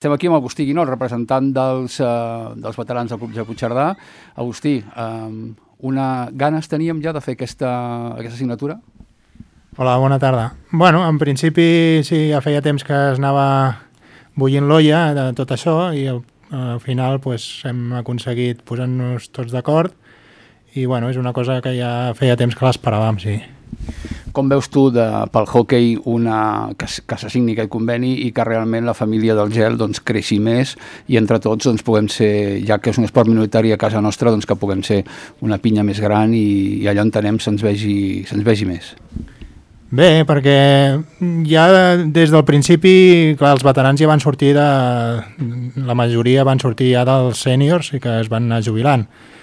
Estem aquí amb Agustí Guinó, representant dels veterans del Club de Puigcerdà. Agustí, ganes teníem ja de fer aquesta assignatura? Hola, bona tarda. Bueno, en principi sí, ja feia temps que es anava bullint l'olla de tot això i al final hem aconseguit posar-nos tots d'acord i bueno, és una cosa que ja feia temps que l'esperàvem, sí. Com veus tu pel hoquei que s'assigni aquest conveni i que realment la família del gel creixi més i entre tots puguem ser, ja que és un esport minoritari a casa nostra, que puguem ser una pinya més gran i allò entenem se'ns vegi més? Bé, perquè ja des del principi, clar, els veterans ja van sortir la majoria van sortir ja dels sèniors i que es van anar jubilant.